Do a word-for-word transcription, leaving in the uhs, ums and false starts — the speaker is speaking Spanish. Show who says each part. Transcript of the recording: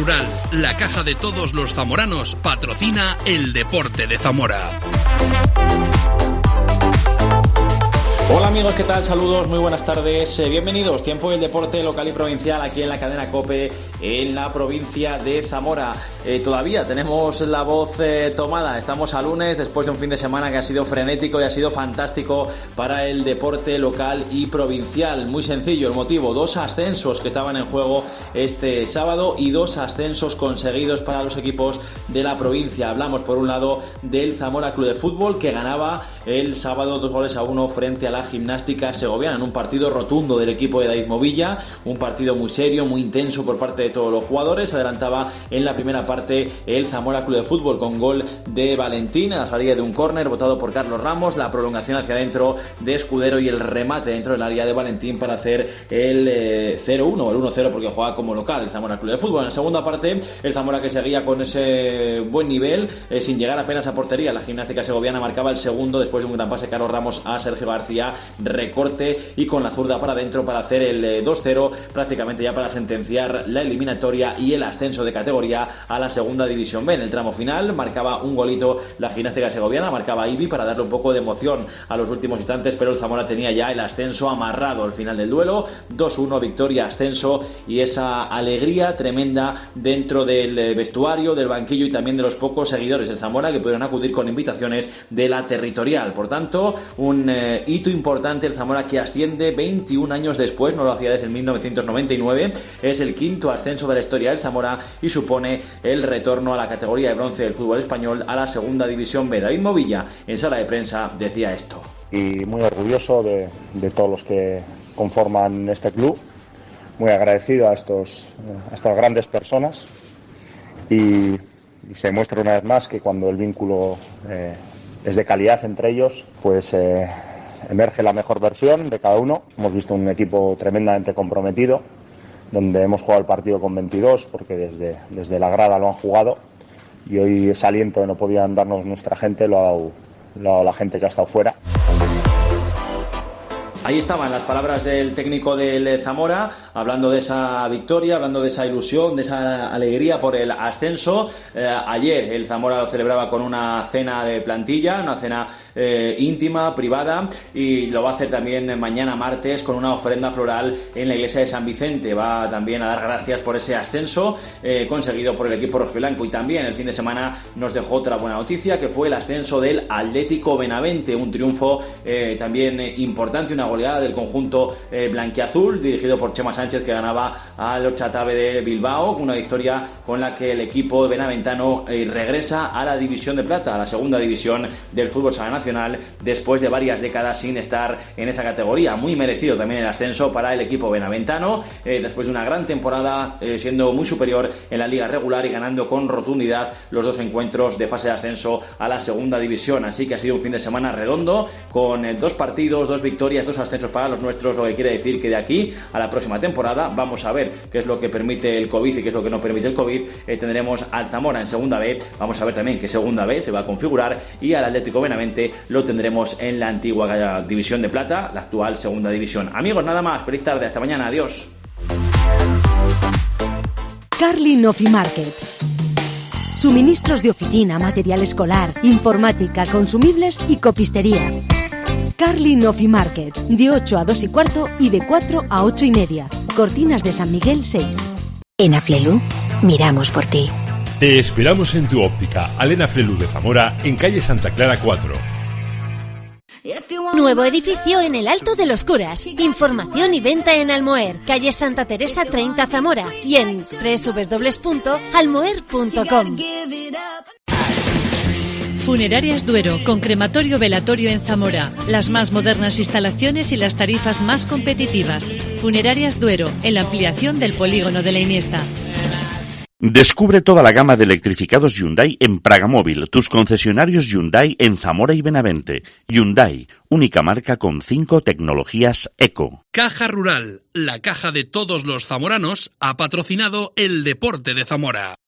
Speaker 1: Rural, la caja de todos los zamoranos, patrocina el deporte de Zamora.
Speaker 2: Hola amigos, ¿qué tal? Saludos, muy buenas tardes, eh, bienvenidos. Tiempo del deporte local y provincial aquí en la cadena COPE en la provincia de Zamora. Eh, todavía tenemos la voz eh, tomada, estamos a lunes después de un fin de semana que ha sido frenético y ha sido fantástico para el deporte local y provincial. Muy sencillo el motivo, dos ascensos que estaban en juego este sábado y dos ascensos conseguidos para los equipos de la provincia. Hablamos por un lado del Zamora Club de Fútbol, que ganaba el sábado dos goles a uno frente a la Gimnástica Segoviana en un partido rotundo del equipo de David Movilla, un partido muy serio, muy intenso por parte de todos los jugadores. Adelantaba en la primera parte el Zamora Club de Fútbol con gol de Valentín a la salida de un córner votado por Carlos Ramos, la prolongación hacia adentro de Escudero y el remate dentro del área de Valentín para hacer el eh, cero uno, el uno cero, porque jugaba como local el Zamora Club de Fútbol. En la segunda parte el Zamora, que seguía con ese buen nivel, eh, sin llegar apenas a portería. La Gimnástica Segoviana marcaba el segundo después de un gran pase de Carlos Ramos a Sergio García, recorte y con la zurda para adentro para hacer el dos cero, prácticamente ya para sentenciar la eliminatoria y el ascenso de categoría a la segunda división B. En el tramo final marcaba un golito la Gimnástica Segoviana, marcaba Ibi para darle un poco de emoción a los últimos instantes, pero el Zamora tenía ya el ascenso amarrado al final del duelo. Dos uno, victoria, ascenso, y esa alegría tremenda dentro del vestuario, del banquillo y también de los pocos seguidores del Zamora que pudieron acudir con invitaciones de la territorial. Por tanto, un eh, hito importante, el Zamora que asciende veintiún años después, no lo hacía desde el mil novecientos noventa y nueve, es el quinto ascenso de la historia del Zamora y supone el retorno a la categoría de bronce del fútbol español, a la segunda división B. David Movilla en sala de prensa decía esto.
Speaker 3: Y muy orgulloso de, de todos los que conforman este club, muy agradecido a, estos, a estas grandes personas y, y se muestra una vez más que cuando el vínculo eh, es de calidad entre ellos, pues eh, emerge la mejor versión de cada uno. Hemos visto un equipo tremendamente comprometido, donde hemos jugado el partido con veintidós, porque desde, desde la grada lo han jugado, y hoy ese aliento que no podían darnos nuestra gente lo ha dado, lo ha dado la gente que ha estado fuera.
Speaker 2: Ahí estaban las palabras del técnico del Zamora, hablando de esa victoria, hablando de esa ilusión, de esa alegría por el ascenso. Eh, ayer el Zamora lo celebraba con una cena de plantilla, una cena eh, íntima, privada, y lo va a hacer también mañana martes con una ofrenda floral en la iglesia de San Vicente. Va también a dar gracias por ese ascenso eh, conseguido por el equipo rojiblanco. Y también el fin de semana nos dejó otra buena noticia, que fue el ascenso del Atlético Benavente, un triunfo eh, también eh, importante, una del conjunto eh, blanquiazul, dirigido por Chema Sánchez, que ganaba al Ochatabe de Bilbao, una victoria con la que el equipo benaventano eh, regresa a la división de plata, a la segunda división del fútbol sala nacional, después de varias décadas sin estar en esa categoría. Muy merecido también el ascenso para el equipo benaventano, eh, después de una gran temporada, eh, siendo muy superior en la liga regular y ganando con rotundidad los dos encuentros de fase de ascenso a la segunda división. Así que ha sido un fin de semana redondo, con eh, dos partidos, dos victorias, dos ascensos para los nuestros, lo que quiere decir que de aquí a la próxima temporada vamos a ver qué es lo que permite el COVID y qué es lo que no permite el COVID. Eh, tendremos al Zamora en segunda B, vamos a ver también qué segunda B se va a configurar, y al Atlético Benavente lo tendremos en la antigua división de plata, la actual segunda división. Amigos, nada más, feliz tarde, hasta mañana, adiós.
Speaker 4: Carlin Office Market. Suministros de oficina, material escolar, informática, consumibles y copistería. Carlin Office Market, de ocho a dos y cuarto y de cuatro a ocho y media. Cortinas de San Miguel seis.
Speaker 5: En Aflelu, miramos por ti.
Speaker 6: Te esperamos en tu óptica Alena Aflelu de Zamora, en calle Santa Clara cuatro.
Speaker 5: Nuevo edificio en el Alto de los Curas. Información y venta en Almoer, calle Santa Teresa treinta Zamora, y en doble u doble u doble u punto almoer punto com.
Speaker 7: Funerarias Duero, con crematorio velatorio en Zamora. Las más modernas instalaciones y las tarifas más competitivas. Funerarias Duero, en la ampliación del polígono de la Iniesta.
Speaker 8: Descubre toda la gama de electrificados Hyundai en Pragamóvil, tus concesionarios Hyundai en Zamora y Benavente. Hyundai, única marca con cinco tecnologías eco.
Speaker 1: Caja Rural, la caja de todos los zamoranos, ha patrocinado el deporte de Zamora.